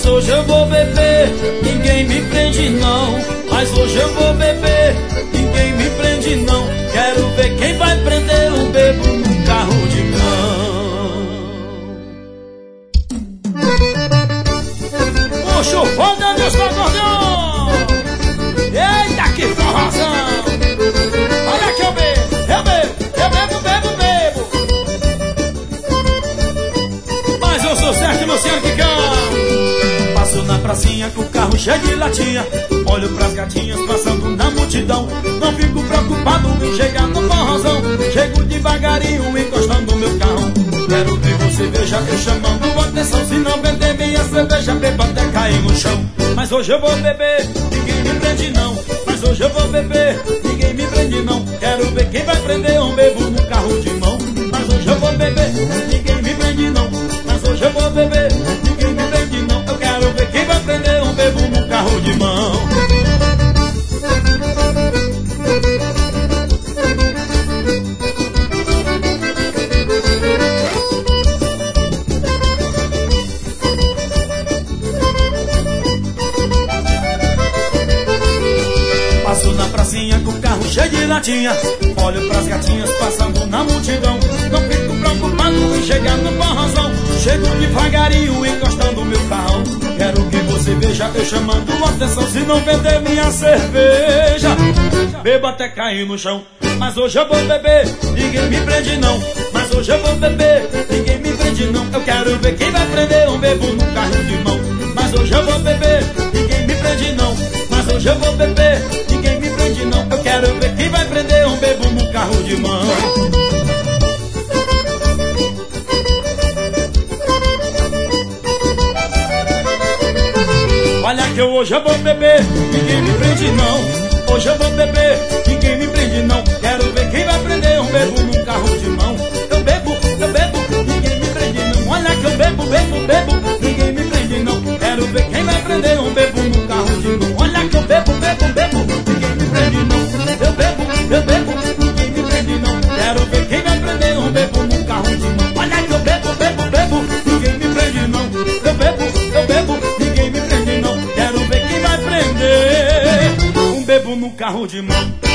Mas hoje eu vou beber, ninguém me prende não. Mas hoje eu vou beber, ninguém me prende não. Quero ver quem vai prender um bebo num carro de mão. O chufão da Nilson Acordeon. Eita, que forrozão. Olha que eu bebo, eu bebo, eu bebo, bebo, bebo. Mas eu sou certo, Luciano que canta. Passo na pracinha com o carro cheio de latinha. Olho pras gatinhas passando na multidão. Não fico preocupado em chegar no forrozão. Chego devagarinho encostando no meu carro. Quero ver você veja eu chamando atenção. Se não vender minha cerveja, beba até cair no chão. Mas hoje eu vou beber, ninguém me prende não. Mas hoje eu vou beber, ninguém me prende não. Quero ver quem vai prender um bebo no carro de mão. Mas hoje eu vou beber, ninguém me prende não. Mas hoje eu vou beber, ninguém me prende não. Eu quero ver quem vai prender um bebo no carro de mão. Passo na pracinha com o carro cheio de latinha. Olho pras gatinhas passando na multidão. Não fico preocupado em chegar no forrozão. Chego devagarinho encostando meu carro. Quero que você veja eu chamando atenção. Se não vender minha cerveja, bebo até cair no chão. Mas hoje eu vou beber, ninguém me prende não. Mas hoje eu vou beber, ninguém me prende não. Eu quero ver quem vai prender um bebo no carro de mão. Mas hoje eu vou beber, ninguém me prende não. Mas hoje eu vou beber, ninguém me prende não. Eu quero ver quem vai prender um bebo no carro de mão. Olha que hoje eu vou beber, ninguém me prende não. Hoje eu vou beber, ninguém me prende não. Quero ver quem vai prender um bebo num carro de mão. Eu bebo, ninguém me prende não. Olha que eu bebo, ninguém me prende não. Quero ver quem vai prender um bebo num carro de mão. Olha que eu bebo, ninguém me prende não. Eu bebo, ninguém me prende não. Quero ver quem vai prender um bebo num carro de mão. Olha que eu bebo, ninguém me prende não. Eu bebo, ninguém me prende não. Quero ver quem vai prender um bebo no carro de mão.